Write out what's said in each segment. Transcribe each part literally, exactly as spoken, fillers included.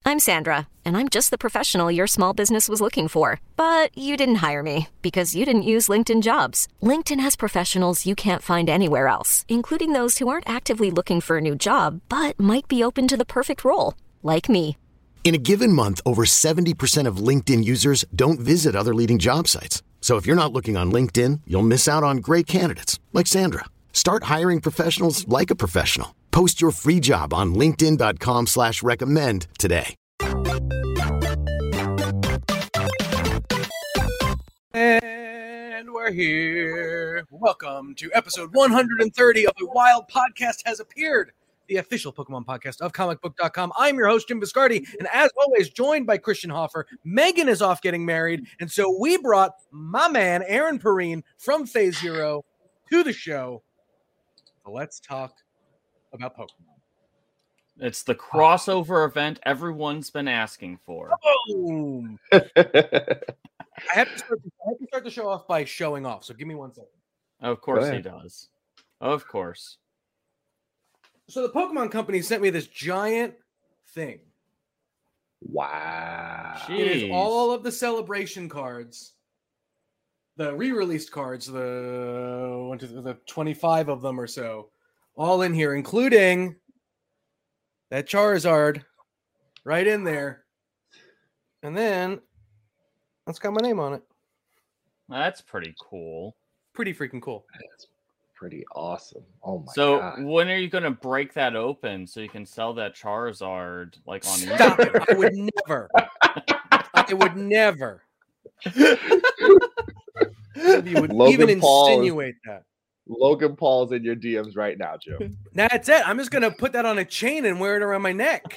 I'm Sandra, and I'm just the professional your small business was looking for. But you didn't hire me because you didn't use LinkedIn Jobs. LinkedIn has professionals you can't find anywhere else, including those who aren't actively looking for a new job, but might be open to the perfect role, like me. In a given month, over seventy percent of LinkedIn users don't visit other leading job sites. So if you're not looking on LinkedIn, you'll miss out on great candidates like Sandra. Start hiring professionals like a professional. Post your free job on linkedin.com slash recommend today. And we're here. Welcome to episode one hundred thirty of The Wild Podcast Has Appeared, the official Pokemon podcast of comic book dot com. I'm your host, Jim Biscardi, and as always, joined by Christian Hoffer. Megan is off getting married, and so we brought my man, Aaron Perrine, from Phase Zero to the show. So let's talk about Pokemon. It's the crossover event everyone's been asking for. Boom! I, have to start, I have to start the show off by showing off, so give me one second. Of course he does. Of course. So the Pokemon Company sent me this giant thing. Wow. Jeez. It is all of the celebration cards, the re-released cards, the, one, two, the twenty-five of them or so, all in here, including that Charizard right in there. And then that's got my name on it. That's pretty cool. Pretty freaking cool. That's pretty awesome. Oh my so god. So when are you going to break that open so you can sell that Charizard like on Stop eBay? it. I would never. I would never. You would Logan even Paul is- insinuate that. Logan Paul's in your D Ms right now, Jim. That's it. I'm just going to put that on a chain and wear it around my neck.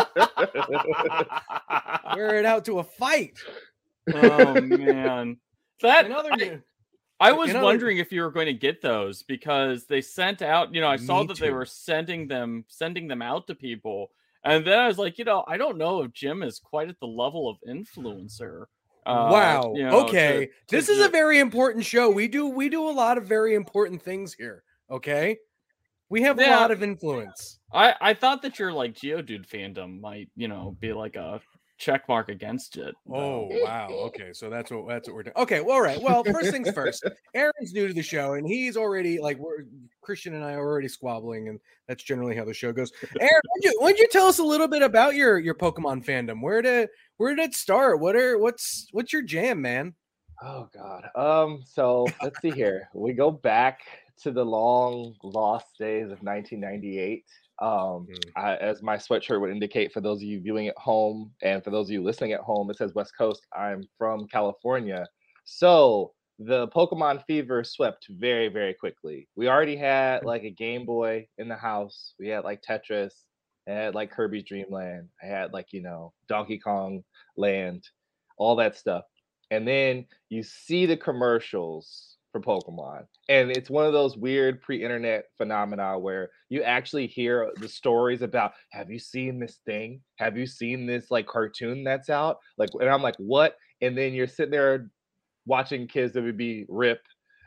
Wear it out to a fight. Oh, man. That, Another I, I was Another- wondering if you were going to get those because they sent out, you know, I saw Me that they too. were sending them, sending them out to people. And then I was like, you know, I don't know if Jim is quite at the level of influencer. Uh, wow. you know, okay. to- to this is ju- a very important show. We do we do a lot of very important things here. Okay. We have a Yeah. lot of influence. I, I thought that your like Geodude fandom might, you know, be like a check mark against it. Oh though. wow. Okay. So that's what that's what we're doing. Okay. Well, all right. Well, first things first. Aaron's new to the show, and he's already like we're Christian and I are already squabbling, and that's generally how the show goes. Aaron, would you would you tell us a little bit about your your Pokemon fandom? Where did where did it start? What are what's what's your jam, man? Oh god. Um, so let's see here. We go back to the long lost days of nineteen ninety-eight. Um, Mm. I, as my sweatshirt would indicate for those of you viewing at home and for those of you listening at home, it says West Coast. I'm from California. So the Pokemon fever swept very, very quickly. We already had like a Game Boy in the house. We had like Tetris. I had like Kirby's Dream Land. I had like, you know, Donkey Kong Land, all that stuff. And then you see the commercials for Pokemon. And it's one of those weird pre-internet phenomena where you actually hear the stories about, have you seen this thing? Have you seen this like cartoon that's out? Like, and I'm like, what? And then you're sitting there watching Kids W B rip,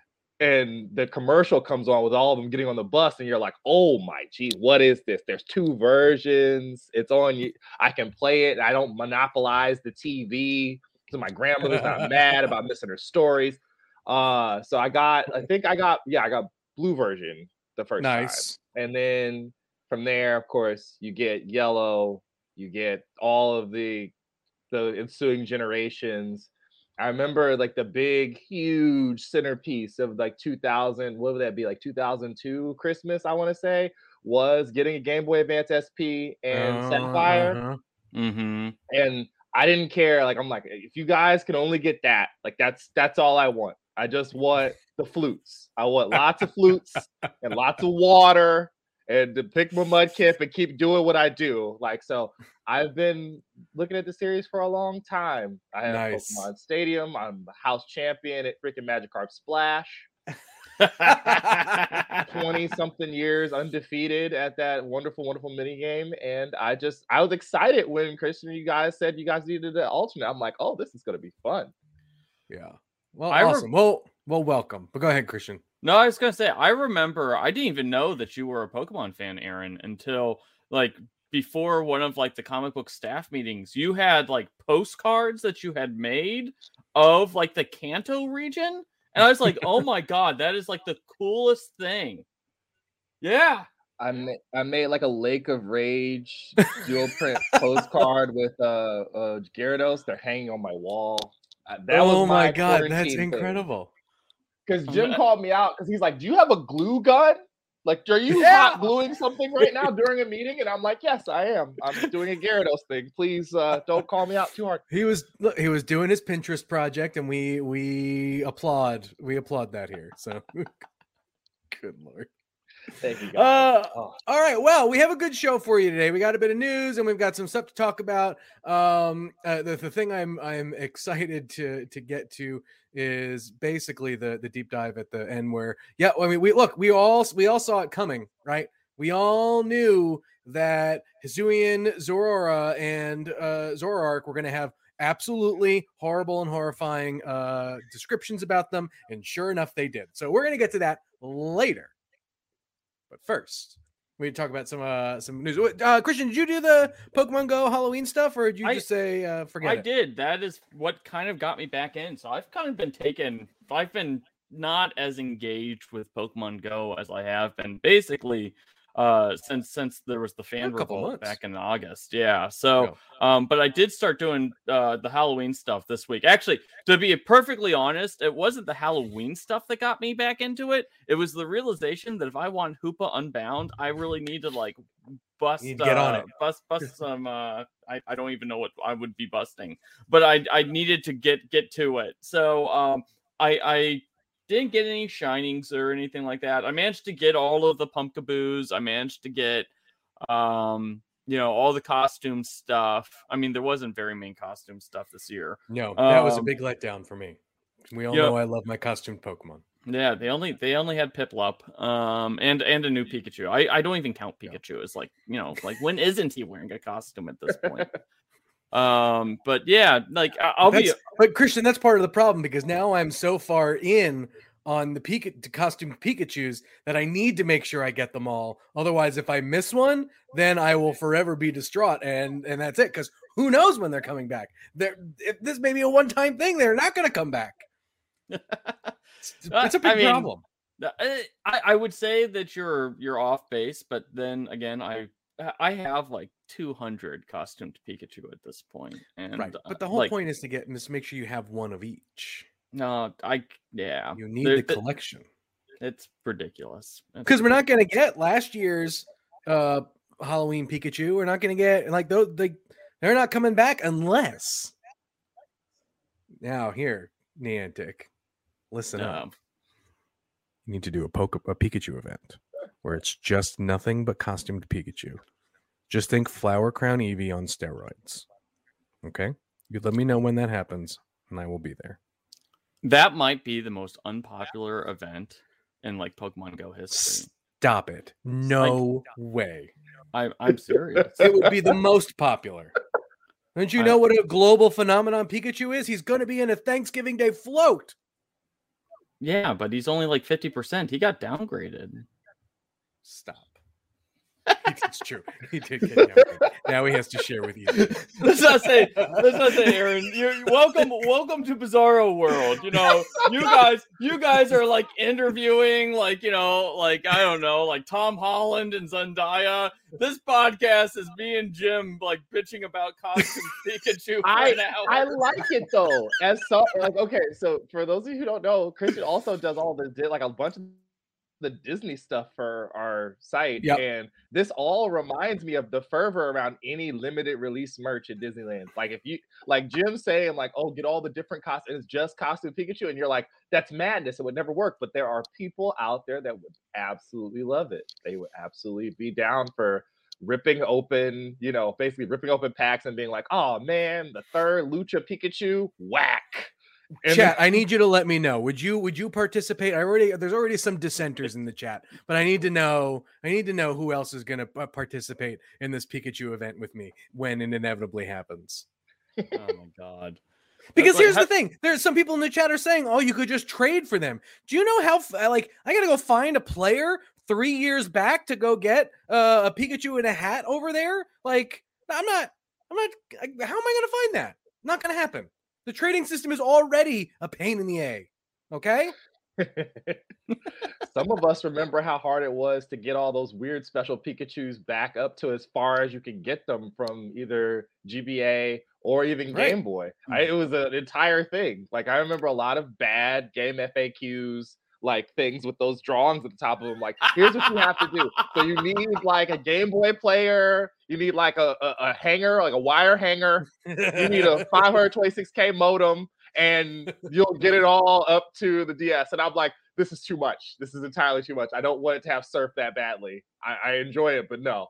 and the commercial comes on with all of them getting on the bus, and you're like, oh my gee, what is this? There's two versions. It's on you. I can play it. I don't monopolize the T V. So my grandmother's not mad about missing her stories. Uh, so I got, I think I got, yeah, I got blue version the first Nice. time. And then from there, of course, you get yellow, you get all of the the ensuing generations. I remember like the big, huge centerpiece of like two thousand, what would that be? Like two thousand two Christmas, I want to say, was getting a Game Boy Advance S P and Uh, Sapphire. uh-huh. Mm-hmm. And I didn't care. Like, I'm like, if you guys can only get that, like that's that's all I want. I just want the flutes. I want lots of flutes and lots of water and to pick my Mudkip and keep doing what I do. Like, so I've been looking at the series for a long time. I have Nice. Pokemon Stadium. I'm the house champion at freaking Magikarp Splash. twenty something years undefeated at that wonderful, wonderful mini game. And I just, I was excited when Christian, you guys said you guys needed an alternate. I'm like, oh, this is going to be fun. Yeah. Well, I re- awesome. well, well, welcome. But go ahead, Christian. No, I was gonna say I remember I didn't even know that you were a Pokemon fan, Aaron, until like before one of like the comic book staff meetings, you had like postcards that you had made of like the Kanto region. And I was like, oh my God, that is like the coolest thing. Yeah. I made, I made like a Lake of Rage dual print postcard with uh, uh Gyarados. They're hanging on my wall. Uh, that oh was my, my God, that's incredible. Because Jim called me out because he's like, do you have a glue gun? Like, are you yeah. hot gluing something right now during a meeting? And I'm like, yes, I am. I'm doing a Gyarados thing. Please uh, don't call me out too hard. He was look, he was doing his Pinterest project, and we we applaud we applaud that here. So, good Lord. Thank you, guys. Uh, oh. All right. Well, we have a good show for you today. We got a bit of news, and we've got some stuff to talk about. Um, uh, the, the thing I'm I'm excited to to get to is basically the the deep dive at the end. Where yeah, I mean, we look, we all we all saw it coming, right? We all knew that Hisuian, Zorora, and uh, Zoroark were going to have absolutely horrible and horrifying uh, descriptions about them, and sure enough, they did. So we're going to get to that later. But first, we talk about some uh, some news. Uh, Christian, did you do the Pokemon Go Halloween stuff, or did you I, just say uh, forget I it? I did. That is what kind of got me back in. So I've kind of been taken. I've been not as engaged with Pokemon Go as I have been basically uh, since since there was the fan revolt back in August. Yeah. So, um, but I did start doing uh, the Halloween stuff this week. Actually, to be perfectly honest, it wasn't the Halloween stuff that got me back into it. It was the realization that if I want Hoopa Unbound, I really need to like bust, You'd get uh, on it. bust, bust some. Uh, I, I don't even know what I would be busting, but I I needed to get get to it. So um, I I. didn't get any shinings or anything like that. I managed to get all of the Pumpkaboos. I managed to get, um, you know, all the costume stuff. I mean, there wasn't very many costume stuff this year. No, that um, was a big letdown for me. We all know know I love my costumed Pokemon. Yeah, they only they only had Piplup, um, and and a new Pikachu. I, I don't even count Pikachu as like, you know, like when isn't he wearing a costume at this point? Um, but yeah, like I'll that's, be. But Christian, that's part of the problem because now I'm so far in on the Pika, the costume Pikachus that I need to make sure I get them all. Otherwise, if I miss one, then I will forever be distraught, and and that's it. Because who knows when they're coming back? They're if this may be a one time thing, they're not going to come back. it's, it's a big I mean, problem. I, I would say that you're you're off base, but then again, I. I have like two hundred costumed Pikachu at this point, and right. But the whole uh, like, point is to get is make sure you have one of each. No, I yeah. You need the collection. It's ridiculous because we're not going to get last year's uh, Halloween Pikachu. We're not going to get like those. They they're not coming back unless. Now here, Niantic, listen um, up. You need to do a Poke a Pikachu event. Where it's just nothing but costumed Pikachu. Just think Flower Crown Eevee on steroids. Okay? You let me know when that happens, and I will be there. That might be the most unpopular event in like Pokemon Go history. Stop it. No I, way. I, I'm serious. It would be the most popular. Don't you know I, what a global phenomenon Pikachu is? He's going to be in a Thanksgiving Day float. Yeah, but he's only like fifty percent. He got downgraded. Stop. It's true. He did get downgraded. Now he has to share with you. Let's not say, let's not say, Aaron. You're welcome, welcome to Bizarro World. You know, you guys, you guys are like interviewing, like you know, like I don't know, like Tom Holland and Zendaya. This podcast is me and Jim like bitching about costume Pikachu. I I like it though. As so, like okay, so for those of you who don't know, Christian also does all the like a bunch of the Disney stuff for our site, yep. And this all reminds me of the fervor around any limited release merch at Disneyland. Like if you like Jim saying like, oh, get all the different costumes, just costume Pikachu, and you're like, that's madness, it would never work. But there are people out there that would absolutely love it. They would absolutely be down for ripping open, you know, basically ripping open packs and being like, oh man, the third Lucha Pikachu, whack. And chat, then, I need you to let me know. Would you would you participate? I already there's already some dissenters in the chat, but I need to know. I need to know who else is going to participate in this Pikachu event with me when it inevitably happens. Oh my god! Because That's here's like, the thing: there's some people in the chat are saying, "Oh, you could just trade for them." Do you know how? Like, I got to go find a player three years back to go get uh, a Pikachu in a hat over there? Like, I'm not, I'm not, how am I going to find that? Not going to happen. The trading system is already a pain in the A. Okay? Some of us remember how hard it was to get all those weird special Pikachus back up to as far as you could get them from either G B A or even Right. Game Boy. I, it was an entire thing. Like, I remember a lot of bad game F A Qs, like things with those drawings at the top of them. Like, here's what you have to do. So you need like a Game Boy player. You need like a, a, a hanger, like a wire hanger. You need a five twenty-six K modem, and you'll get it all up to the D S. And I'm like, this is too much. This is entirely too much. I don't want it to have surf that badly. I, I enjoy it, but no.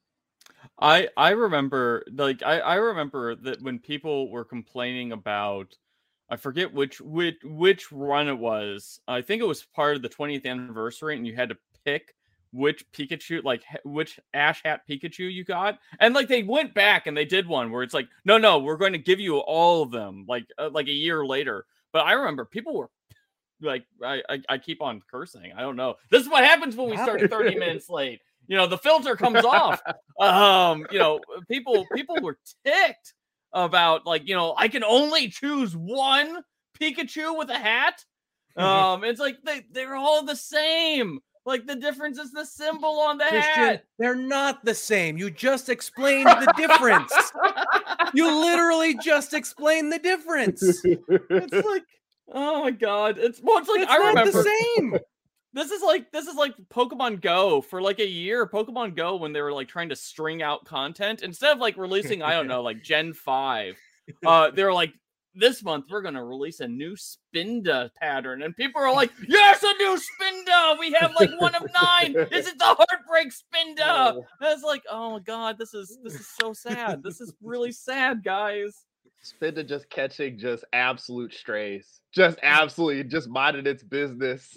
I I remember like I, I remember that when people were complaining about, I forget which which which run it was. I think it was part of the twentieth anniversary, and you had to pick which Pikachu, like which Ash Hat Pikachu you got, and like they went back and they did one where it's like, no, no, we're going to give you all of them, like uh, like a year later. But I remember people were like, I, I I keep on cursing. I don't know. This is what happens when we start thirty minutes late. You know, the filter comes off. Um, you know, people people were ticked about like, you know, I can only choose one Pikachu with a hat. Um, it's like they they're all the same. Like the difference is the symbol on the Christian, hat. they're not the same. You just explained the difference. You literally just explained the difference. It's like, oh my god, it's well, it's like It's I not remember the same. This is like this is like Pokemon Go for like a year. Pokemon Go, when they were like trying to string out content instead of like releasing, I don't know, like Gen five. Uh, they're like, this month we're gonna release a new Spinda pattern, and people are like, yes, a new Spinda. We have like one of nine. Is it the Heartbreak Spinda? And it's like, oh my god, this is this is so sad. This is really sad, guys. Spinda just catching just absolute strays. Just absolutely just minding its business.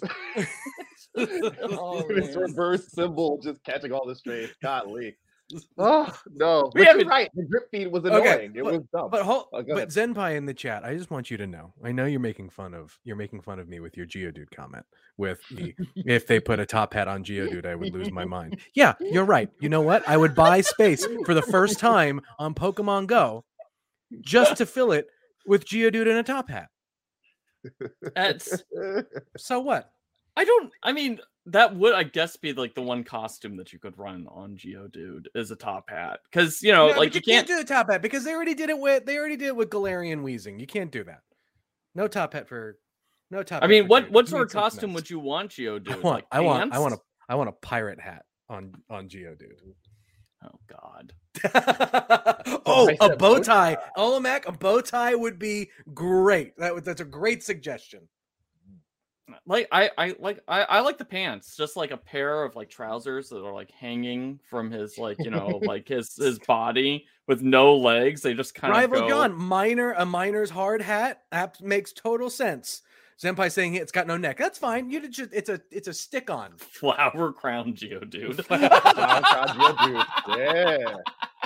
Oh, This man. reverse symbol just catching all the strays. Golly. Oh no. We But haven't- you're right. The drip feed was annoying. Okay, it but- was dumb. But hold, Oh, go but ahead. Zenpai in the chat, I just want you to know. I know you're making fun of you're making fun of me with your Geodude comment. With the if they put a top hat on Geodude, I would lose my mind. Yeah, you're right. You know what? I would buy space for the first time on Pokemon Go just to fill it with Geodude and a top hat. That's So what? I don't. I mean, that would, I guess, be like the one costume that you could run on Geodude is a top hat, because you know, No, like but you can't can't. do the top hat because they already did it with they already did it with Galarian Weezing. You can't do that. No top hat for no top. I hat mean, for what Geodude. what You sort need of something costume else. would you want Geodude? I want, Like I want, I want a, pants? I want a pirate hat on on Geodude. Oh God. Oh, I a said bow bow tie, Olamac. A bow tie would be great. That would, that's a great suggestion. Like I, I like I, I like the pants, just like a pair of like trousers that are like hanging from his like you know like his his body with no legs. They just kind Rival of go. Gun, minor, a miner's hard hat. That makes total sense. Senpai saying it's got no neck. That's fine. You just it's a it's a stick on. Flower crown Geodude. Yeah.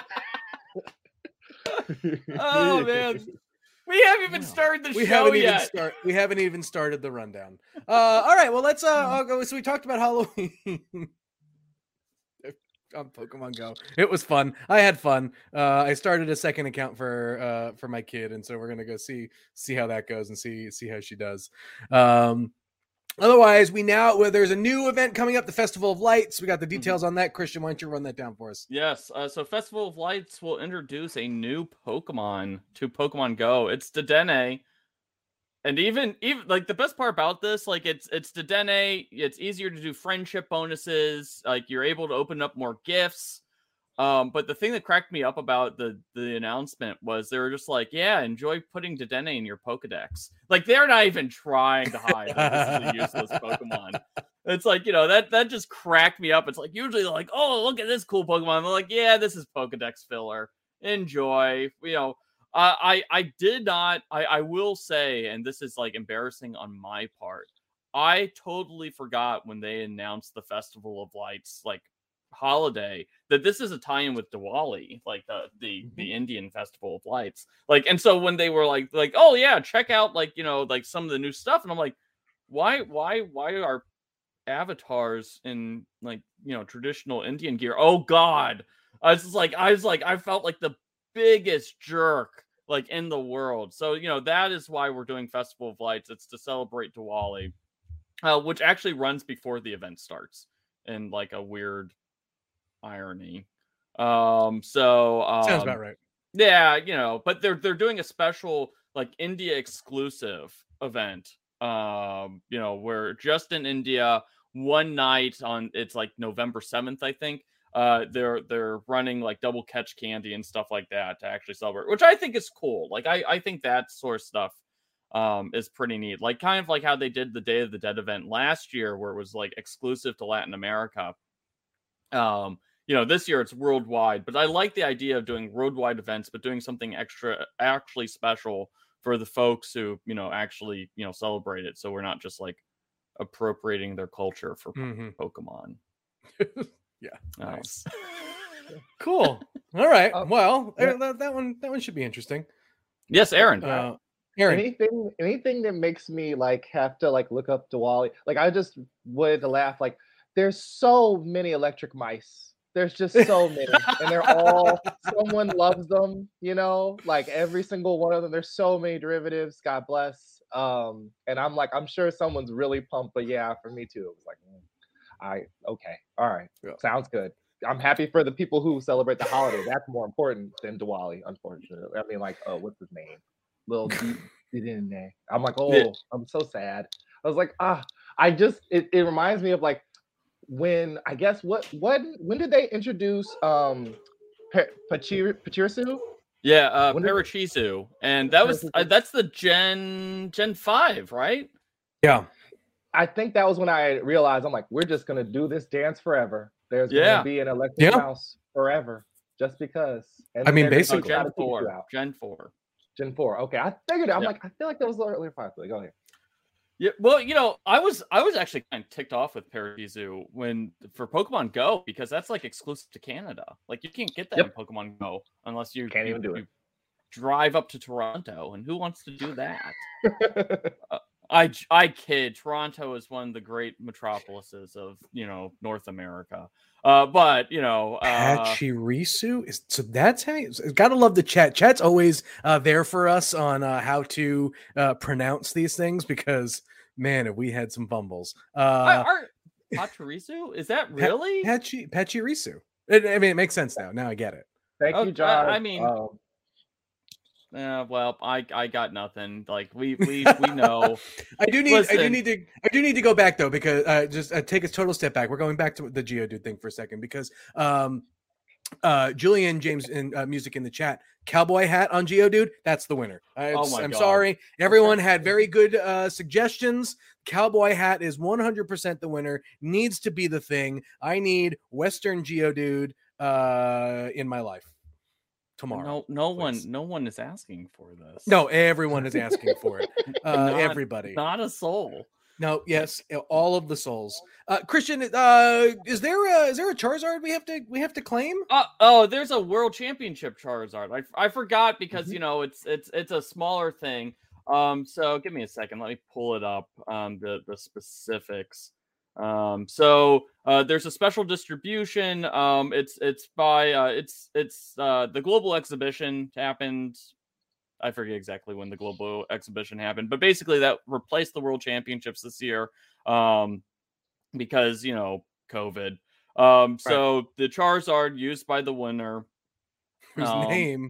Oh man, we haven't even Wow. started the We show haven't even yet. start. We haven't even started the rundown. Uh, all right. Well, let's. Uh, I'll go. So we talked about Halloween on Pokemon Go. It was fun. I had fun. Uh, I started a second account for uh for my kid, and so we're gonna go see see how that goes and see see how she does. Um, otherwise, we now well, there's a new event coming up, the Festival of Lights. We got the details on that. Christian, why don't you run that down for us? Yes, uh, so Festival of Lights will introduce a new Pokemon to Pokemon Go. It's Dedenne. And even even like the best part about this, like it's it's Dedenne, it's easier to do friendship bonuses, like you're able to open up more gifts. Um, but the thing that cracked me up about the the announcement was they were just like, yeah, enjoy putting Dedenne in your Pokedex. Like they're not even trying to hide that this is a useless Pokemon. It's like, you know, that that just cracked me up. It's like usually they're like, oh, look at this cool Pokemon. They're like, yeah, this is Pokedex filler. Enjoy. You know, uh, I I did not. I I will say, and this is like embarrassing on my part. I totally forgot when they announced the Festival of Lights like holiday that this is a tie-in with Diwali, like the the the Indian Festival of Lights. Like, and so when they were like like, oh yeah, check out like you know like some of the new stuff, and I'm like, why why why are avatars in like, you know, traditional Indian gear. Oh God. I was just like, I was like, I felt like the biggest jerk like in the world. So, you know, that is why we're doing Festival of Lights. It's to celebrate Diwali, uh, which actually runs before the event starts in like a weird irony. Um, so um, sounds about right. Yeah, you know, but they're they're doing a special like India exclusive event. Um, you know, where just in India, one night on it's like November seventh, I think. Uh, they're they're running like double catch candy and stuff like that to actually celebrate, which I think is cool. Like I I think that sort of stuff um is pretty neat. Like kind of like how they did the Day of the Dead event last year, where it was like exclusive to Latin America. Um, you know, this year it's worldwide, but I like the idea of doing worldwide events, but doing something extra, actually special for the folks who, you know, actually, you know, celebrate it. So we're not just like appropriating their culture for Mm-hmm. Pokemon. Yeah. Um, Nice. Cool. All right. Uh, Well, yeah. that, that one that one should be interesting. yes, Aaron. Uh, Aaron. Anything, anything that makes me like have to like look up Diwali. Like I just wanted to laugh. Like there's so many electric mice. There's just so many, and they're all someone loves them. You know, like every single one of them. There's so many derivatives. God bless. Um, and I'm like, I'm sure someone's really pumped. But yeah, for me too, it was like, mm, I okay, all right, Yeah. sounds good. I'm happy for the people who celebrate the holiday. That's more important than Diwali, unfortunately. I mean, like, oh, what's his name? Little D- I'm like, oh, Yeah. I'm so sad. I was like, ah, I just it, it reminds me of like when I guess what what when did they introduce um Pa- Pachir Pachirisu? Yeah, uh, When did- Parachisu, and that was uh, that's the Gen Gen five, right? Yeah. I think that was when I realized I'm like, we're just gonna do this dance forever. There's Yeah. gonna be an electric Yeah. mouse forever, just because. And I mean, then they're basically- Oh, gonna Gen try to teach you four. out. Gen four. Gen four. Okay, I figured it. I'm Yeah. like, I feel like that was the earlier five. Go ahead. Yeah, well, you know, I was I was actually kind of ticked off with Parachisu when for Pokemon Go because that's like exclusive to Canada. Like you can't get that Yep. in Pokemon Go unless you Can't you- even do you it. drive up to Toronto, and who wants to do that? I I kid. Toronto is one of the great metropolises of you know North America. Uh, but you know, uh, Pachirisu is so that's how you, gotta love the chat. Chat's always uh, there for us on uh, how to uh, pronounce these things because man, have we had some fumbles. Uh, are, Pachirisu? Is that really? Pachi Pachirisu. It, I mean, it makes sense now. Now I get it. Thank Oh, you, uh, John. I mean- Um, Yeah, well, I I got nothing. Like we we we know. I do need. I do Listen. need to. I do need to go back though because uh, just uh, take a total step back. We're going back to the Geodude thing for a second because um, uh, Julian James in uh, music in the chat. Cowboy hat on Geodude. That's the winner. I, Oh my I'm God. sorry. Everyone had very good uh, suggestions. Cowboy hat is one hundred percent the winner. Needs to be the thing. I need Western Geodude uh, in my life tomorrow. No, no please. one, no one is asking for this. No, everyone is asking for it. Uh, Not- everybody. not a soul. No, yes, all of the souls. Uh, Christian, uh, is there a is there a Charizard we have to we have to claim? Uh, oh, there's a World Championship Charizard. I, I forgot because Mhm. you know it's it's it's a smaller thing. Um, so give me a second. Let me pull it up. Um, the the specifics. Um, so uh, there's a special distribution. Um, it's it's by uh, it's it's uh, the global exhibition happened. I forget exactly when the global exhibition happened, but basically that replaced the World Championships this year um, because you know COVID. Um, so the Charizard used by the winner Whose um, name?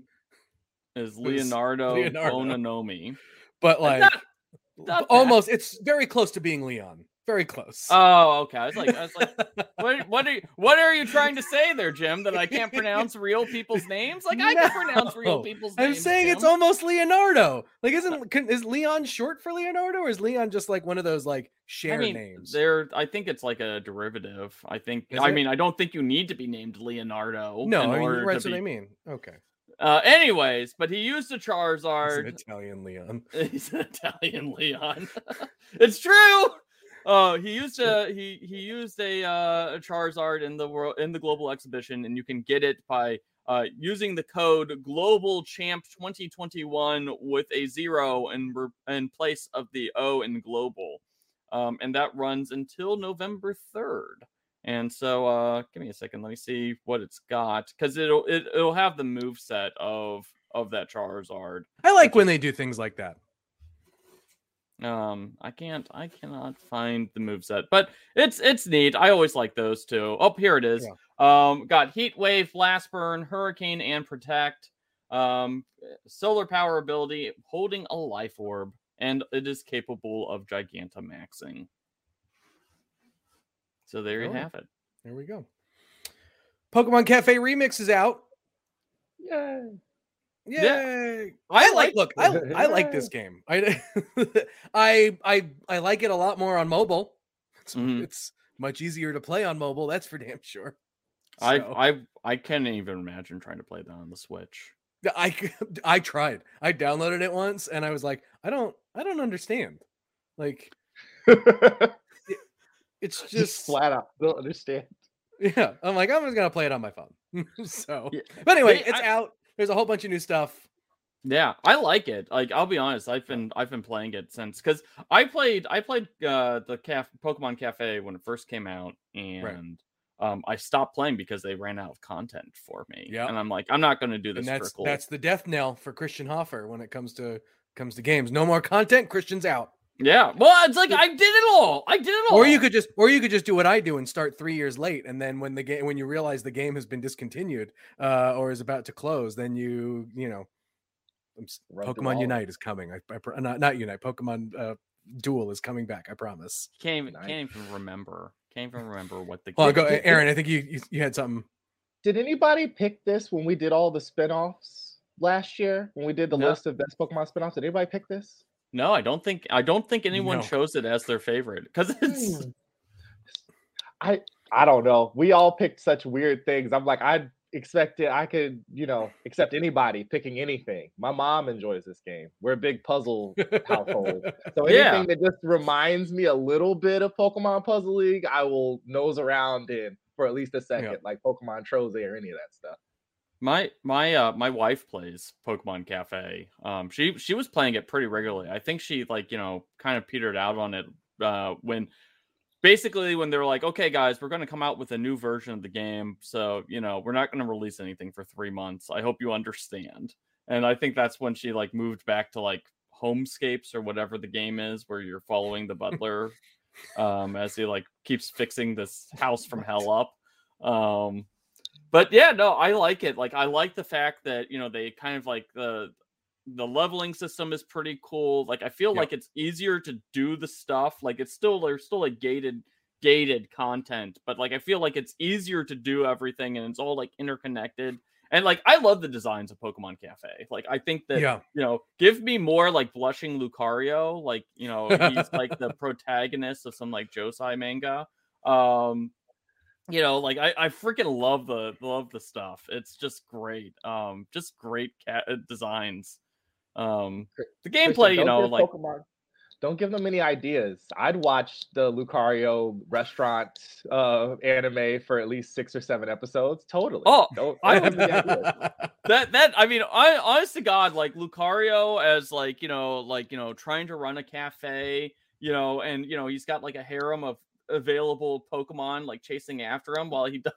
is Who's Leonardo, Leonardo. Bononomi. But like Not- not bad. almost, it's very close to being Leon. Very close. Oh, okay. I was like, I was like, what, what are you, what are you trying to say there, Jim? That I can't pronounce real people's names? Like I can pronounce real No. people's I'm names. saying it's Jim. almost Leonardo. Like, isn't can, is Leon short for Leonardo, or is Leon just like one of those like shared I mean, names? there. I think it's like a derivative. I think. Is I it? mean, I don't think you need to be named Leonardo. No, in I mean, order that's to what be, I mean. Okay, Uh, anyways, but he used a he's Charizard. an Italian Leon. He's an Italian Leon. It's true. Uh, he used a he he used a uh, a Charizard in the world in the global exhibition, and you can get it by uh, using the code Global Champ twenty twenty-one with a zero in re- in place of the O in global. um, and that runs until November third. And so, uh, give me a second. Let me see what it's got, because it'll it, it'll have the moveset of of that Charizard. I like when they do things like that. Um, I can't, I cannot find the moveset, but it's it's neat. I always like those two. Oh, here it is. Yeah. Um, got Heat Wave, Blast Burn, Hurricane, and Protect. Um, solar power ability, holding a life orb, and it is capable of Gigantamaxing. So there you oh, have it. There we go. Pokemon Cafe Remix is out. Yay. Yay. Yeah. I like look, I I like this game. I I I I like it a lot more on mobile. It's, mm-hmm. it's much easier to play on mobile, that's for damn sure. So. I I I can't even imagine trying to play that on the Switch. I I tried. I downloaded it once and I was like, I don't I don't understand. Like it's just, just flat out don't understand. Yeah, I'm like, I'm just gonna play it on my phone. So, yeah. But anyway, it's I, out. There's a whole bunch of new stuff. Yeah, I like it. Like, I'll be honest, I've been I've been playing it since, because I played I played uh, the Caf- Pokemon Cafe when it first came out, and right. um, I stopped playing because they ran out of content for me. Yeah, and I'm like, I'm not going to do this. And that's for that's the death knell for Christian Hoffer when it comes to comes to games. No more content. Christian's out. Yeah, well, it's like I did it all. I did it all. Or you could just, or you could just do what I do and start three years late, and then when the game, when you realize the game has been discontinued uh, or is about to close, then you, you know, Pokemon Unite is coming. I, I not not Unite. Pokemon uh, Duel is coming back. I promise. Can't even, can't even remember. Can't even remember what the. Well, go, Aaron. I think you, you you had something. Did anybody pick this when we did all the spinoffs last year? When we did the no. list of best Pokemon spinoffs, did anybody pick this? No, I don't think I don't think anyone no. chose it as their favorite, because it's. I I don't know. We all picked such weird things. I'm like, I expected I could, you know, accept anybody picking anything. My mom enjoys this game. We're a big puzzle household, so anything yeah. that just reminds me a little bit of Pokemon Puzzle League, I will nose around in for at least a second, yeah. like Pokemon Troze or any of that stuff. My my uh my wife plays Pokemon Cafe. Um, she she was playing it pretty regularly. I think she like you know kind of petered out on it uh when basically when they were like, okay guys, we're going to come out with a new version of the game, so you know we're not going to release anything for three months. I hope you understand. And I think that's when she like moved back to like Homescapes or whatever the game is, where you're following the butler um as he like keeps fixing this house from hell up. Um. But yeah, no, I like it. Like, I like the fact that, you know, they kind of like the the leveling system is pretty cool. Like, I feel yep. like it's easier to do the stuff. Like, it's still, there's still a gated, gated content, but like, I feel like it's easier to do everything and it's all like interconnected. And like, I love the designs of Pokemon Cafe. Like, I think that, yeah. you know, give me more like blushing Lucario. Like, you know, he's like the protagonist of some like Josei manga. Um, You know, like I, I freaking love the love the stuff. It's just great. Um, just great cat designs. Um, the gameplay, you know, like Pokemon, don't give them any ideas. I'd watch the Lucario restaurant uh anime for at least six or seven episodes. Totally. Oh, don't, I don't that that I mean, I honest to God, like Lucario as like you know, like you know, trying to run a cafe, you know, and you know, he's got like a harem of available Pokemon like chasing after him while he does.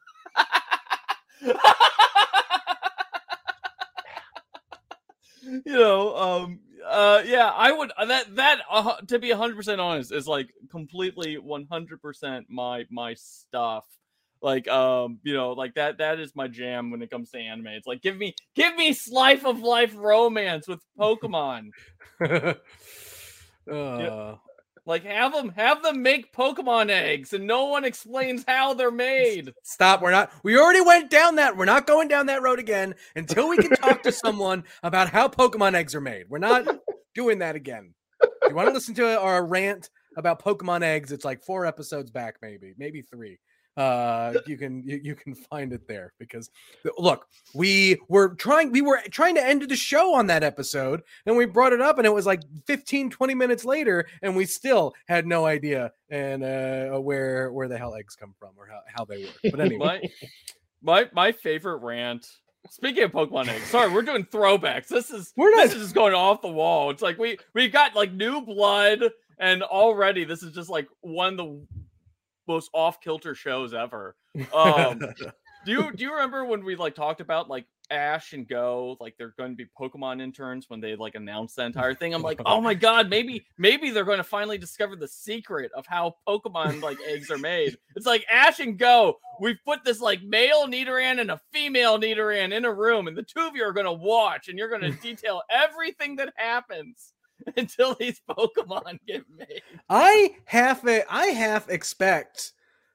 you know um uh yeah I would that that uh, to be one hundred percent honest is like completely one hundred percent my my stuff. Like um you know like that that is my jam when it comes to anime. It's like give me give me slice of life romance with Pokemon. uh yeah. Like have them have them make Pokemon eggs and no one explains how they're made. Stop. We're not we already went down that. We're not going down that road again until we can talk to someone about how Pokemon eggs are made. We're not doing that again. If you want to listen to our rant about Pokemon eggs, it's like four episodes back, maybe, maybe three. Uh, you can you, you can find it there because look, we were trying we were trying to end the show on that episode and we brought it up and it was like fifteen, twenty minutes later and we still had no idea and uh where where the hell eggs come from or how, how they work. But anyway, my, my my favorite rant. Speaking of Pokemon eggs, sorry, we're doing throwbacks. This is we're not this is just going off the wall. It's like we we got like new blood and already this is just like one of the most off-kilter shows ever. Um, do you do you remember when we like talked about like Ash and Go, like they're going to be Pokemon interns when they like announced the entire thing? I'm like, oh my god, maybe maybe they're going to finally discover the secret of how Pokemon like eggs are made. It's like Ash and Go, we've put this like male Nidoran and a female Nidoran in a room, and the two of you are going to watch, and you're going to detail everything that happens until these Pokemon get made. I half I half expect.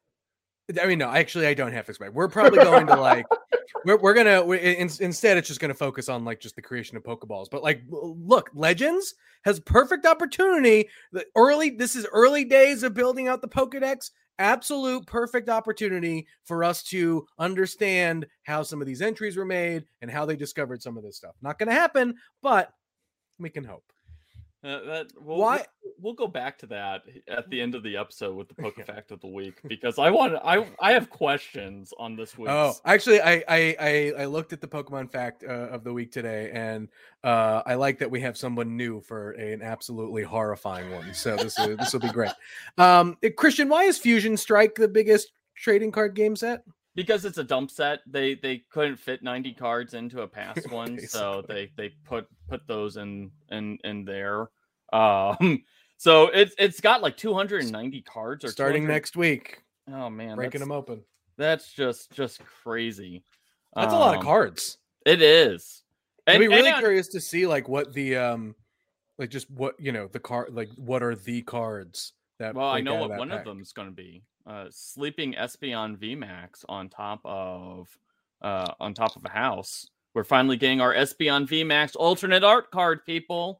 I mean, no, actually, I don't half expect. We're probably going to like, we're, we're gonna we, in, instead, it's just gonna focus on like just the creation of Pokeballs. But like, look, Legends has perfect opportunity. The early, this is early days of building out the Pokedex. Absolute perfect opportunity for us to understand how some of these entries were made and how they discovered some of this stuff. Not gonna happen, but we can hope. Uh, that we'll, Why we'll, we'll go back to that at the end of the episode with the Poke Fact of the week, because I want I I have questions on this week. Oh, actually, I I I, I looked at the Pokemon Fact uh, of the week today, and uh, I like that we have someone new for an absolutely horrifying one. So this is, this will be great. Um, Christian, why is Fusion Strike the biggest trading card game set? Because it's a dump set. They they couldn't fit ninety cards into a past one, so they they put put those in in in there. Um, so it's it's got like two hundred ninety cards or starting next week. Oh man, breaking them open. That's just just crazy. That's um, a lot of cards. It is. I'd be really and, curious to see like what the um like just what you know the card like what are the cards that. Well, I know what one pack. of them is going to be. Uh, sleeping Espeon V MAX on top of uh on top of a house. We're finally getting our Espeon V MAX alternate art card, people.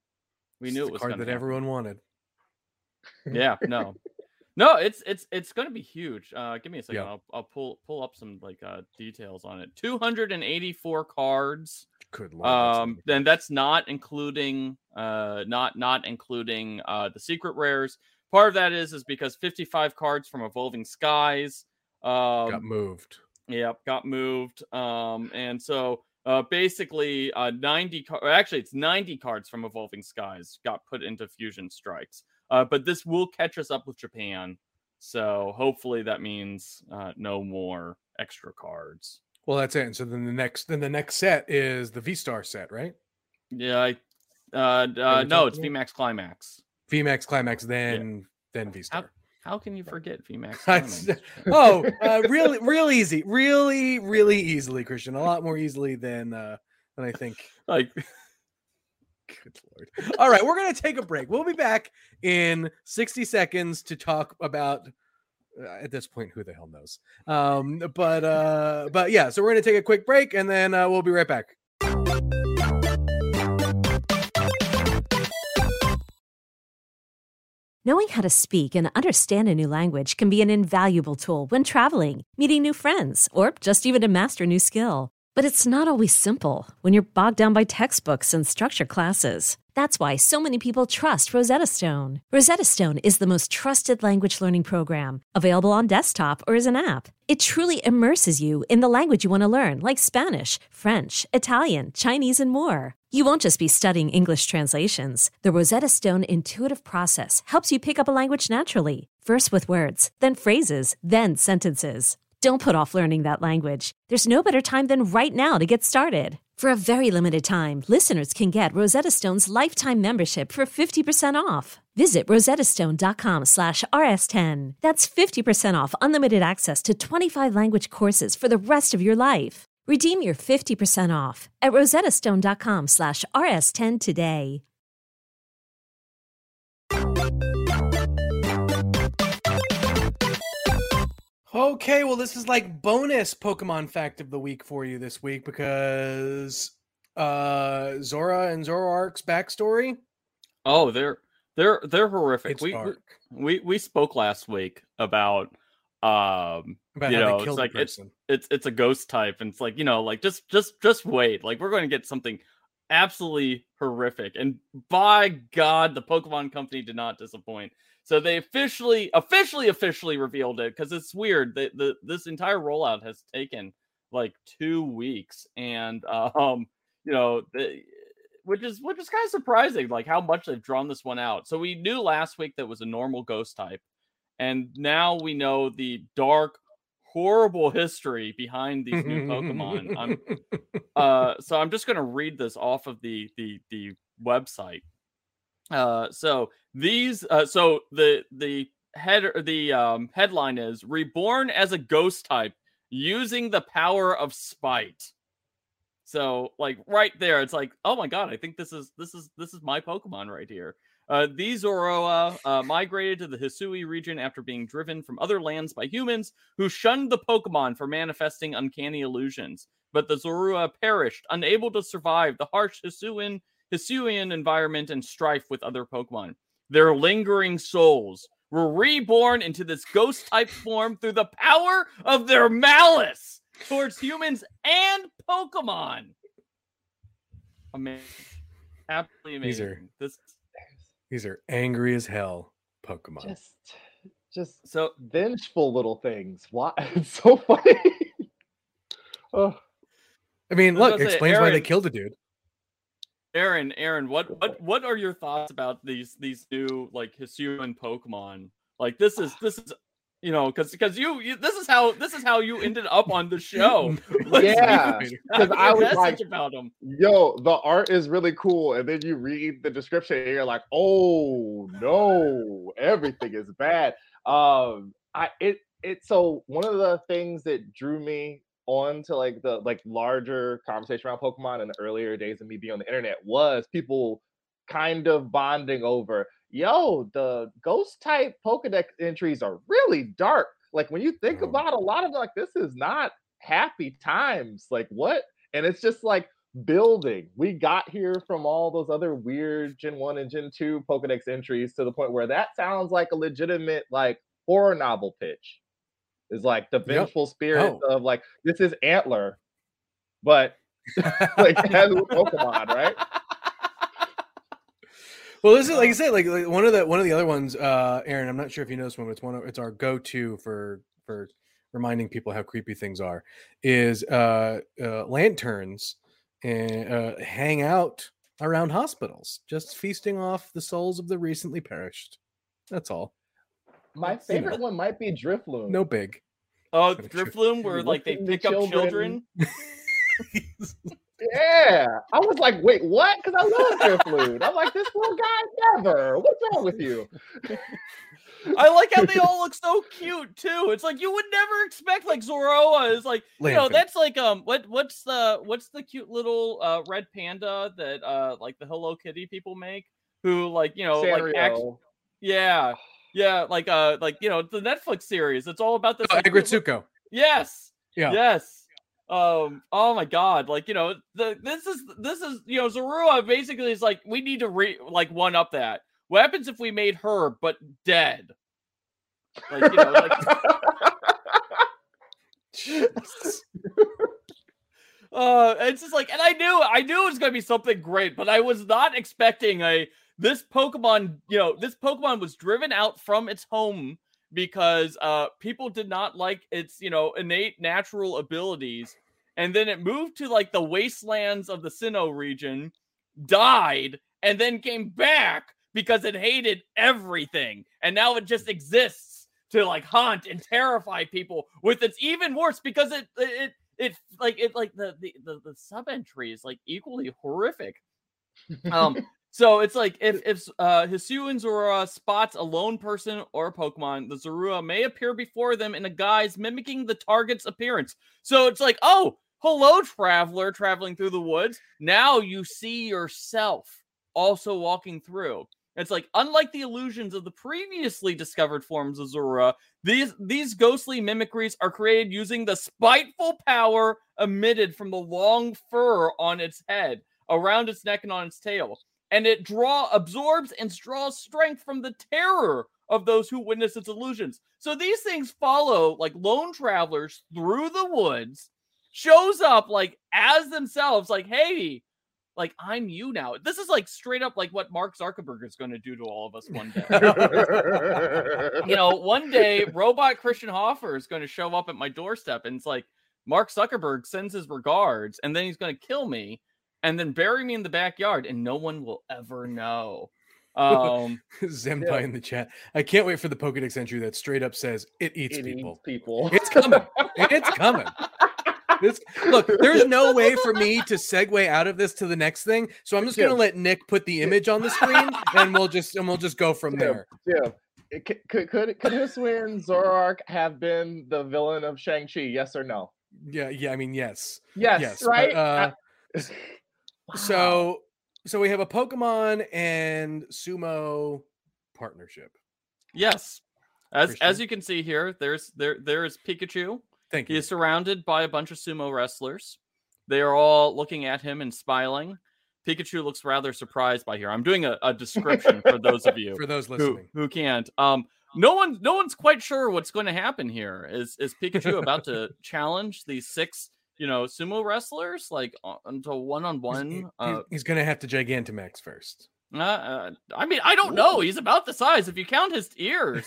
We It's knew the it was card gonna that happen. everyone wanted. Yeah, no, no, it's it's it's going to be huge. Uh, give me a second. Yeah. I'll I'll pull pull up some like uh details on it. two hundred eighty-four cards. Good lord. Um, then that's not including uh not not including uh the secret rares. Part of that is is because fifty-five cards from Evolving Skies um got moved. Yep, got moved. Um, and so uh, basically, uh, ninety. Car- actually, it's ninety cards from Evolving Skies got put into Fusion Strikes. Uh, but this will catch us up with Japan, so hopefully that means uh, no more extra cards. Well, that's it. And so then the next, then the next set is the V Star set, right? Yeah. I, uh, uh, no, it's V MAX Climax. V MAX Climax, then yeah. then V Star. How can you forget V MAX Climax? oh, uh, really, real easy, really, really easily, Christian. A lot more easily than uh, than I think. Like, good lord. All right, we're gonna take a break. We'll be back in sixty seconds to talk about. Uh, at this point, who the hell knows? Um, but uh, but yeah, so we're gonna take a quick break, and then uh, we'll be right back. Knowing how to speak and understand a new language can be an invaluable tool when traveling, meeting new friends, or just even to master a new skill. But it's not always simple when you're bogged down by textbooks and structured classes. That's why so many people trust Rosetta Stone. Rosetta Stone is the most trusted language learning program, available on desktop or as an app. It truly immerses you in the language you want to learn, like Spanish, French, Italian, Chinese, and more. You won't just be studying English translations. The Rosetta Stone intuitive process helps you pick up a language naturally, first with words, then phrases, then sentences. Don't put off learning that language. There's no better time than right now to get started. For a very limited time, listeners can get Rosetta Stone's lifetime membership for fifty percent off. Visit rosettastone.com slash rs10. That's fifty percent off unlimited access to twenty-five language courses for the rest of your life. Redeem your fifty percent off at rosettastone.com slash rs10 today. Okay, well, this is like bonus Pokemon fact of the week for you this week because uh, Zora and Zoroark's backstory. Oh, they're they're they're horrific. It's we, dark. we we spoke last week about um About you how know they killed it's like the it's person. it's it's a ghost type, and it's like, you know, like just just just wait, like we're going to get something absolutely horrific, and by God, the Pokemon Company did not disappoint. So they officially, officially, officially revealed it, because it's weird that the this entire rollout has taken like two weeks, and um, you know, the, which is which is kind of surprising, like how much they've drawn this one out. So we knew last week that it was a normal ghost type, and now we know the dark, horrible history behind these new Pokemon. I'm, uh, so I'm just gonna read this off of the the the website. Uh, so these, uh, so the the head the um headline is reborn as a ghost type using the power of spite. So like right there, it's like, oh my god, I think this is this is this is my Pokemon right here. Uh, these Zoroa uh, migrated to the Hisui region after being driven from other lands by humans who shunned the Pokemon for manifesting uncanny illusions. But the Zorua perished, unable to survive the harsh Hisuian Hisuian environment and strife with other Pokemon. Their lingering souls were reborn into this ghost-type form through the power of their malice towards humans and Pokemon. Amazing. Absolutely amazing. These are, this, these are angry as hell Pokemon. Just, just so vengeful little things. Why? It's so funny. Oh. I mean, look, it say, explains Aaron, why they killed a dude. Aaron, Aaron, what, what, what are your thoughts about these these new like Hisuian Pokemon? Like this is this is you know because because you, you this is how this is how you ended up on the show. Yeah, because I was like about them. Yo, the art is really cool, and then you read the description, and you're like, oh no, everything is bad. Um, I it it so one of the things that drew me on to like the like larger conversation around Pokemon in the earlier days of me being on the internet was people kind of bonding over, yo, the ghost type Pokedex entries are really dark. Like when you think oh. about a lot of like, this is not happy times. Like what? And it's just like building. We got here from all those other weird Gen one and Gen two Pokedex entries to the point where that sounds like a legitimate like horror novel pitch. Is like the vengeful yep. spirit oh. of like, this is Antler, but like has Pokemon, right? Well, this is like I said, like, like one of the one of the other ones, uh, Aaron. I'm not sure if you know this one, but it's one of it's our go-to for for reminding people how creepy things are. Is uh, uh, lanterns and uh, hang out around hospitals, just feasting off the souls of the recently perished. That's all. My favorite you know. one might be Drifloon. No big. Oh, Drifloon, where like they pick the up children. Yeah, I was like, wait, what? Because I love Drifloon. I'm like, this little guy never. What's wrong with you? I like how they all look so cute too. It's like you would never expect like Zoroa is like you know that's like um what what's the what's the cute little uh red panda that uh like the Hello Kitty people make who like you know Sanrio. like act- yeah. Yeah, like uh, like you know, the Netflix series. It's all about this. Oh, Agretsuko. Yes. Yeah. Yes. Um. Oh my God. Like you know, the this is this is you know, Zorua basically is like we need to re like one up that. What happens if we made her but dead? Like you know, like. uh, it's just like, and I knew I knew it was gonna be something great, but I was not expecting a. This Pokemon, you know, this Pokemon was driven out from its home because uh, people did not like its, you know, innate natural abilities. And then it moved to like the wastelands of the Sinnoh region, died, and then came back because it hated everything. And now it just exists to like haunt and terrify people with its even worse because it, it, it, like, it, like the, the, the, the sub entry is like equally horrific. Um, So it's like if if uh, Hisuian Zorua spots a lone person or a Pokemon, the Zorua may appear before them in a guise mimicking the target's appearance. So it's like, oh, hello, traveler traveling through the woods. Now you see yourself also walking through. It's like, unlike the illusions of the previously discovered forms of Zorua, these, these ghostly mimicries are created using the spiteful power emitted from the long fur on its head, around its neck, and on its tail. And it draw absorbs and draws strength from the terror of those who witness its illusions. So these things follow like lone travelers through the woods, shows up like as themselves, like, hey, like I'm you now. This is like straight up like what Mark Zuckerberg is going to do to all of us one day. You know, one day robot Christian Hoffer is going to show up at my doorstep and it's like Mark Zuckerberg sends his regards and then he's going to kill me. and then bury me in the backyard, and no one will ever know. Um, Zenpai yeah. in the chat. I can't wait for the Pokedex entry that straight up says it eats It people. eats people. It's coming. It's coming. This, look, there's no way for me to segue out of this to the next thing, so I'm just Jim. gonna let Nick put the image on the screen, and we'll just and we'll just go from Jim, there. Jim, it- could could could, could Hisuian Zoroark have been the villain of Shang-Chi? Yes or no? Yeah, yeah. I mean, yes, Yes, yes. right. But, uh, Wow. So, so we have a Pokemon and Sumo partnership. yes, as Christian? as you can see here, there's there there is Pikachu. Thank He you. is surrounded by a bunch of sumo wrestlers. They are all looking at him and smiling. Pikachu looks rather surprised by here. I'm doing a, a description for those of you For those who, listening, who can't. Um, no one, no one's quite sure what's going to happen here. Is is Pikachu about to challenge these six, you know, sumo wrestlers like on- into one on He's- one? he- Uh, he's gonna have to Gigantamax first. uh, uh, I mean, I don't know. He's about the size. If you count his ears,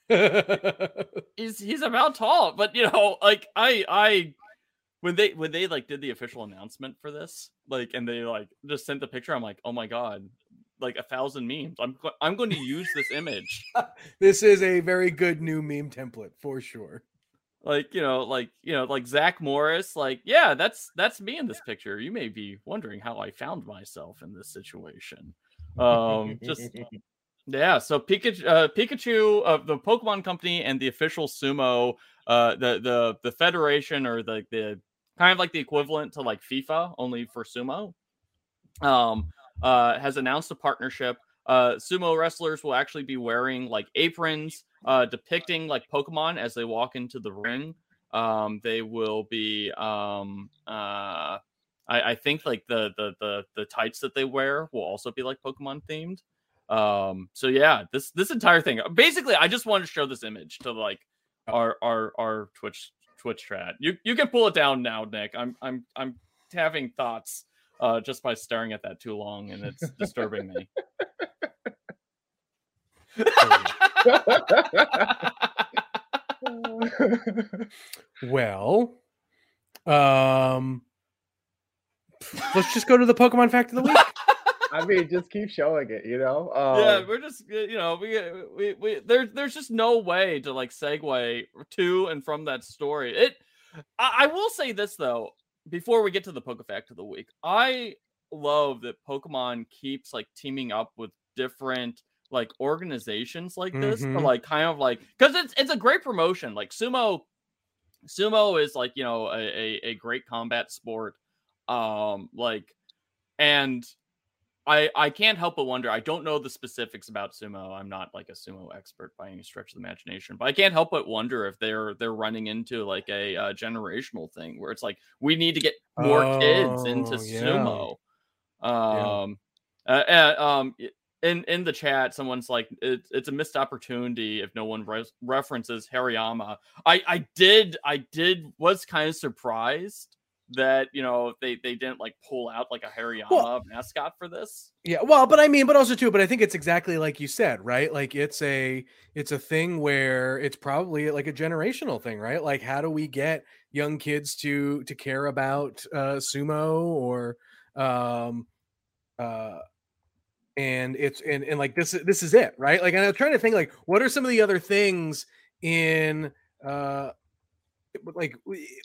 he's he's about tall. But you know, like I I when they when they like did the official announcement for this, like, and they like just sent the picture, I'm like, oh my god, like a thousand memes. I'm go- I'm going to use this image. This is a very good new meme template for sure. Like, you know, like, you know, like Zach Morris, like, yeah, that's that's me in this picture. You may be wondering how I found myself in this situation. Um, just yeah. So Pikachu, uh, Pikachu of the Pokemon Company and the official Sumo, uh, the the the federation, or the the kind of like the equivalent to like FIFA, only for Sumo, um, uh, has announced a partnership. Uh, sumo wrestlers will actually be wearing like aprons uh, depicting like Pokemon as they walk into the ring. Um, they will be, um, uh, I, I think like the, the the the tights that they wear will also be like Pokemon themed. Um, so yeah, this this entire thing. Basically, I just wanted to show this image to like our our our Twitch Twitch chat. You you can pull it down now, Nick. I'm I'm I'm having thoughts uh, just by staring at that too long, and it's disturbing me. Well, um, let's just go to the Pokemon fact of the week. I mean, just keep showing it, you know. Um, Yeah, we're just you know we we we there's there's just no way to like segue to and from that story. It I, I will say this though, before we get to the Pokefact of the week, I love that Pokemon keeps like teaming up with different like organizations like this to Mhm. like kind of like, because it's it's a great promotion. Like sumo sumo is like, you know, a, a, a great combat sport. Um like and I I can't help but wonder. I don't know the specifics about sumo. I'm not like a sumo expert by any stretch of the imagination, but I can't help but wonder if they're they're running into like a, uh generational thing where it's like we need to get more kids into Oh, yeah. sumo. Yeah. Um, uh, uh, um, i- in in the chat, someone's like, it's it's a missed opportunity if no one re- references Hariyama. I I did I did was kind of surprised that, you know, they they didn't like pull out like a Hariyama Well- mascot for this. Yeah, well, but I mean, but also too, but I think it's exactly like you said, right? Like it's a it's a thing where it's probably like a generational thing, right? Like how do we get young kids to to care about uh sumo or um uh and it's and, and like this this is it, right? Like, and I was trying to think like what are some of the other things in uh like we-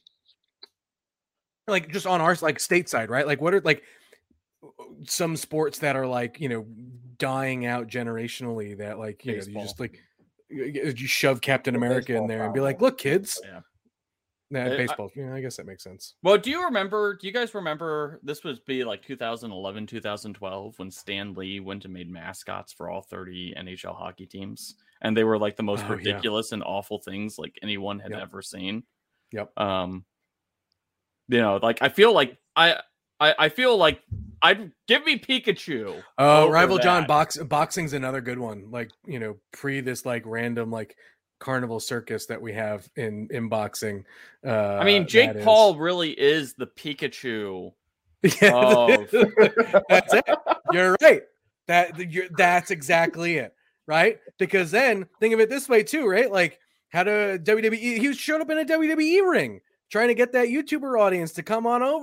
like just on our like stateside, right? Like what are like some sports that are like, you know, dying out generationally that like, you know, you Baseball. just like you you shove Captain The America in baseball there and be like, problem. look, kids. Yeah. Nah, I- I- baseball. Yeah, I guess that makes sense. Well, do you remember? Do you guys remember? This would be like two thousand eleven, two thousand twelve when Stan Lee went and made mascots for all thirty N H L hockey teams, and they were like the most Oh, yeah. ridiculous and awful things like anyone had Yep. ever seen. Yep. Um, you know, like I feel like I, I, I feel like I'd give me Pikachu. Oh, over Rival John that. box boxing's another good one. Like, you know, pre this like random like carnival circus that we have in in boxing. Uh I mean, Jake that is- Paul really is the Pikachu. Yeah, Oh. that's it. You're right. That you're, that's exactly it, right? Because then think of it this way too, right? Like, how to W W E? He showed up in a W W E ring, trying to get that YouTuber audience to come on over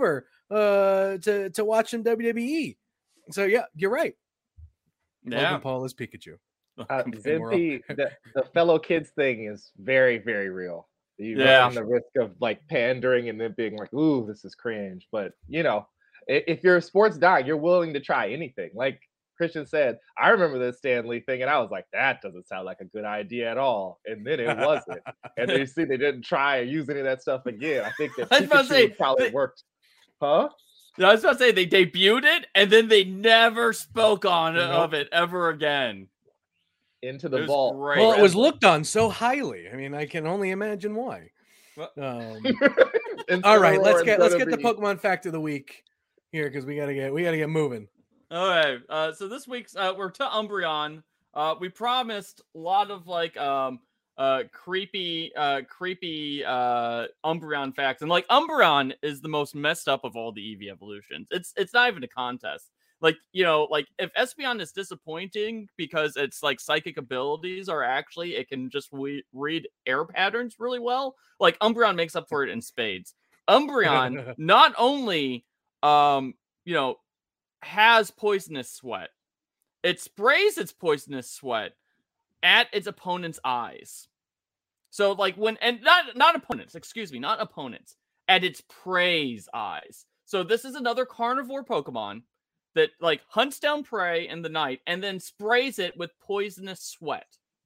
uh, to to watch some W W E. So yeah, you're right. Yeah. Logan Paul is Pikachu. Uh, Zippy, the, the fellow kids thing is very, very real. You Yeah. run the risk of like pandering and then being like, "Ooh, this is cringe." But you know, if, if you're a sports dog, you're willing to try anything. Like Christian said, I remember the Stan Lee thing, and I was like, "That doesn't sound like a good idea at all." And then it wasn't. And then you see they didn't try or use any of that stuff again. I think that I was about to say, Pikachu probably they- worked. Huh? I was about to say they debuted it and then they never spoke on it, Nope. of it ever again. Into It the was vault. great. Well, it was looked on so highly. I mean, I can only imagine why. Well- Um, And all right, Thor let's and get let's get the Zenobi- Pokemon fact of the week here because we gotta get we gotta get moving. All right. Uh, so this week's uh, we're to Umbreon. Uh, we promised a lot of like um uh creepy uh creepy uh Umbreon facts, and like Umbreon is the most messed up of all the Eevee evolutions. It's it's not even a contest. Like, you know, like if Espeon is disappointing because it's like psychic abilities are actually it can just we- read air patterns really well. Like Umbreon makes up for it in spades. Umbreon not only um you know has poisonous sweat, it sprays its poisonous sweat at its opponent's eyes. So like when and not not opponents, excuse me, not opponents, at its prey's eyes. So this is another carnivore Pokemon that like hunts down prey in the night and then sprays it with poisonous sweat.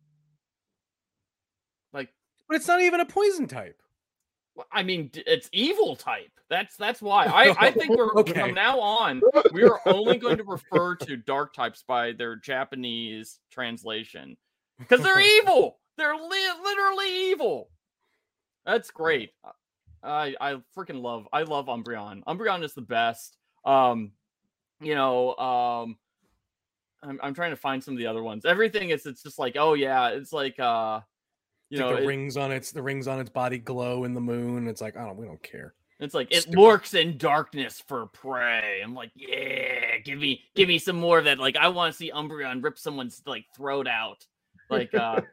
Like, But it's not even a poison type. I mean, d- it's evil type. That's that's why I I think we're Okay. from now on we are only going to refer to dark types by their Japanese translation because they're evil. They're li- literally evil. That's great. I I freaking love I love Umbreon. Umbreon is the best. Um, you know, um, I'm I'm trying to find some of the other ones. Everything is it's just like oh yeah, it's like uh, you It's know, like the it- rings on its the rings on its body glow in the moon. It's like I don't we don't care. It's like it Stupid. lurks in darkness for prey. I'm like, yeah, give me, give me some more of that. Like, I want to see Umbreon rip someone's like throat out. Like, uh,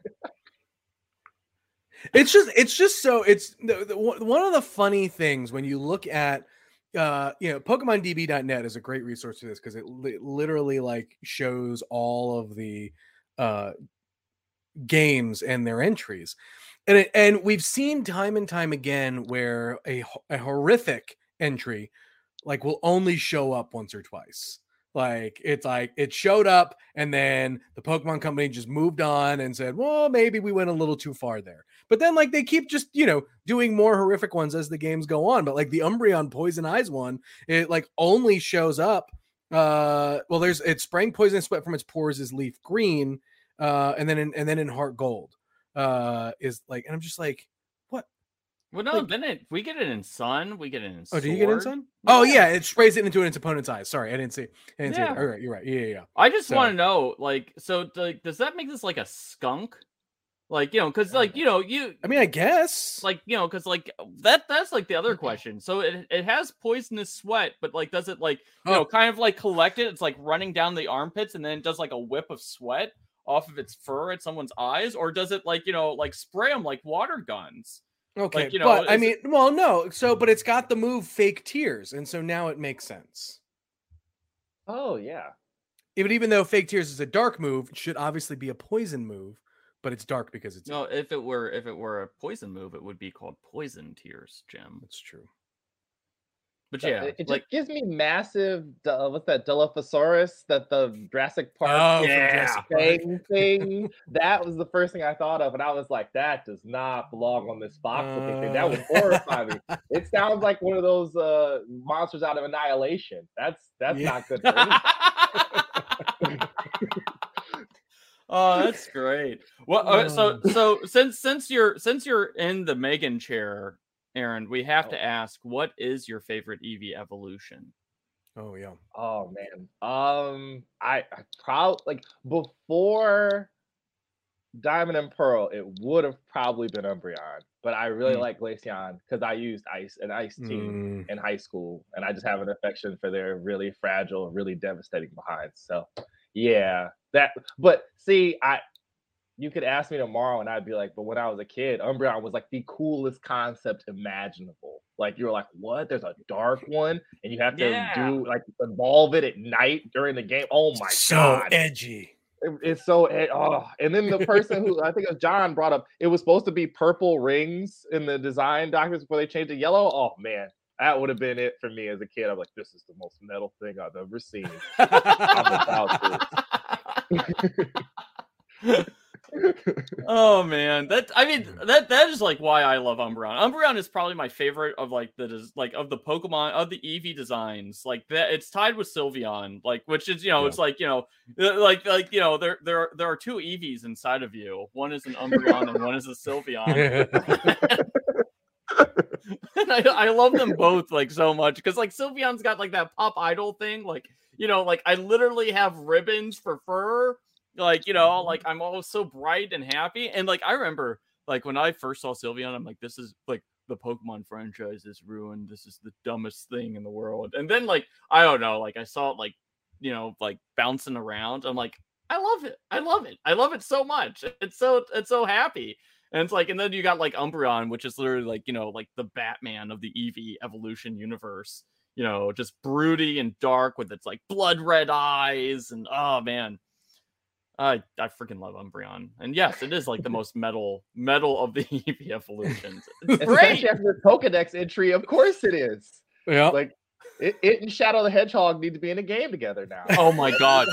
It's just it's just so it's the, the, one of the funny things when you look at uh you know Pokemon D B dot net is a great resource for this because it li- literally like shows all of the uh games and their entries. And it, and we've seen time and time again where a, ho- a horrific entry like will only show up once or twice. Like it's like it showed up and then the Pokemon company just moved on and said, well, maybe we went a little too far there. But then like they keep just, you know, doing more horrific ones as the games go on. But like the Umbreon Poison Eyes one, it like only shows up. Uh, well, there's it's spraying poison sweat from its pores is leaf green. Uh, and then in, and then in Heart Gold, uh, is like, and I'm just like, what? well, no, Like- then it we get it in Sun, we get it in. Oh, do you get in Sword. Sun? Oh yeah, it sprays it into its opponent's eyes. Sorry, I didn't see. I didn't see Yeah. it. All right, you're right. Yeah, yeah, yeah. I just So- want to know, like, so like, does that make this like a skunk? Like, you know, because like you know you I mean, I guess. like you know because like that that's like the other question. So it it has poisonous sweat, but like does it like you Oh. know kind of like collect it? It's like running down the armpits and then it does like a whip of sweat off of its fur at someone's eyes, or does it like you know like spray them like water guns? okay, like, you know, but I is mean, well, no. So, but it's got the move Fake Tears, and so now it makes sense. Oh yeah. Even even though Fake Tears is a dark move, it should obviously be a poison move, but it's dark because it's No, if it were if it were a poison move, it would be called Poison Tears, Jim. That's true. But Uh, yeah, it, it just like gives me massive. Uh, what's that? Dilophosaurus, that the Jurassic Park Oh, from Yeah. Jurassic Park. thing thing. That was the first thing I thought of, and I was like, that does not belong on this box looking thing. That would horrify me. It sounds like one of those uh, monsters out of Annihilation. That's that's Yeah. not good for anything. Oh, that's great. Well, uh, so so since since you're since you're in the Megan chair, Aaron, we have to ask, what is your favorite Eevee evolution? Oh yeah. Oh man. Um, I, I probably like before Diamond and Pearl, it would have probably been Umbreon, but I really Mm. like Glaceon because I used Ice an Ice team Mm. in high school, and I just have an affection for their really fragile, really devastating behinds. So, yeah, that. But see, I you could ask me tomorrow and I'd be like, but when I was a kid, Umbreon was like the coolest concept imaginable. Like you're like, what? There's a dark one and you have to Yeah. do like evolve it at night during the game. Oh my so god. edgy. It, it's so oh, and then the person who I think it was John brought up, it was supposed to be purple rings in the design documents before they changed to yellow. Oh man, that would have been it for me as a kid. I'm like, this is the most metal thing I've ever seen. I'm about this. Oh man, that I mean that that is like why I love Umbreon. Umbreon is probably my favorite of like the des- like of the Pokemon of the Eevee designs. Like that, it's tied with Sylveon, like which is you know Yeah. it's like you know like like you know there there there are two Eevees inside of you. One is an Umbreon and one is a Sylveon. And I, I love them both like so much because like Sylveon's got like that pop idol thing, like you know like I literally have ribbons for fur. Like, you know, like I'm always so bright and happy. And like I remember like when I first saw Sylveon, I'm like, this is like the Pokemon franchise is ruined. This is the dumbest thing in the world. And then like I don't know, like I saw it like, you know, like bouncing around. I'm like, I love it. I love it. I love it so much. It's so it's so happy. And it's like, and then you got like Umbreon, which is literally like, you know, like the Batman of the Eevee evolution universe, you know, just broody and dark with its like blood red eyes. And oh man. I I freaking love Umbreon, and yes, it is like the most metal metal of the Eevee evolutions. It's great. Especially after the Pokedex entry, of course it is. Yeah. Like it, it and Shadow the Hedgehog need to be in a game together now. Oh my god,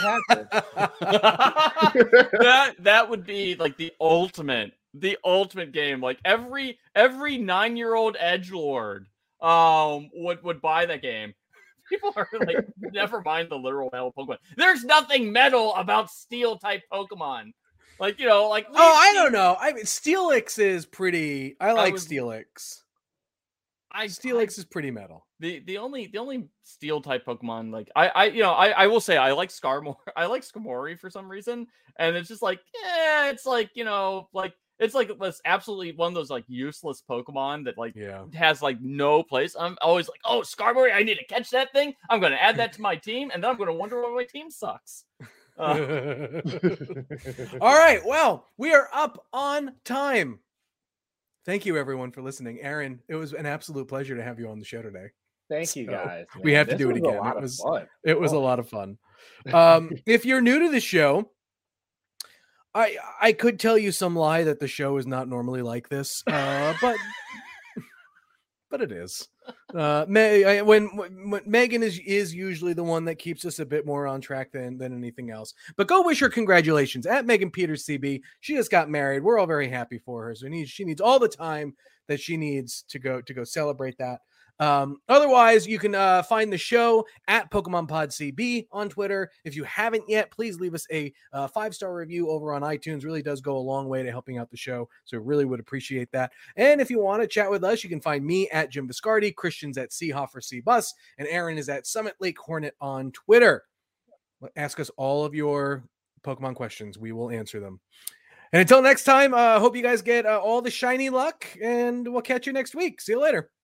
that that that would be like the ultimate, the ultimate game. Like every every nine year old edgelord um would would buy that game. People are like, never mind the literal metal Pokemon. There's nothing metal about steel type Pokemon. Like, you know, like. Oh, I don't know. I mean, Steelix is pretty. I like I was, Steelix. I Steelix I, is pretty metal. The the only the only steel type Pokemon, like I I you know I I will say I like Skarmory. I like Skarmory for some reason, and it's just like yeah, it's like you know like. It's like this absolutely one of those like useless Pokemon that like yeah. has like no place. I'm always like, oh, Skarmory, I need to catch that thing. I'm going to add that to my team, and then I'm going to wonder why my team sucks. Uh. All right, well, we are up on time. Thank you, everyone, for listening. Aaron, it was an absolute pleasure to have you on the show today. Thank so you, guys. Man. We have this to do it again. A lot it was of fun. it was oh. a lot of fun. Um, if you're new to the show. I I could tell you some lie that the show is not normally like this, uh, but but it is. Uh, May, I, when, when Megan is is usually the one that keeps us a bit more on track than than anything else. But go wish her congratulations at Megan Peters C B. She just got married. We're all very happy for her. So needs she needs all the time that she needs to go to go celebrate that. Um, otherwise, you can uh, find the show at Pokemon Pod C B on Twitter. If you haven't yet, please leave us a uh, five-star review over on iTunes. Really does go a long way to helping out the show, so really would appreciate that. And if you want to chat with us, you can find me at Jim Viscardi, Christian's at Seahoffer C Bus, and Aaron is at Summit Lake Hornet on Twitter. Ask us all of your Pokemon questions. We will answer them. And until next time, I uh, hope you guys get uh, all the shiny luck, and we'll catch you next week. See you later.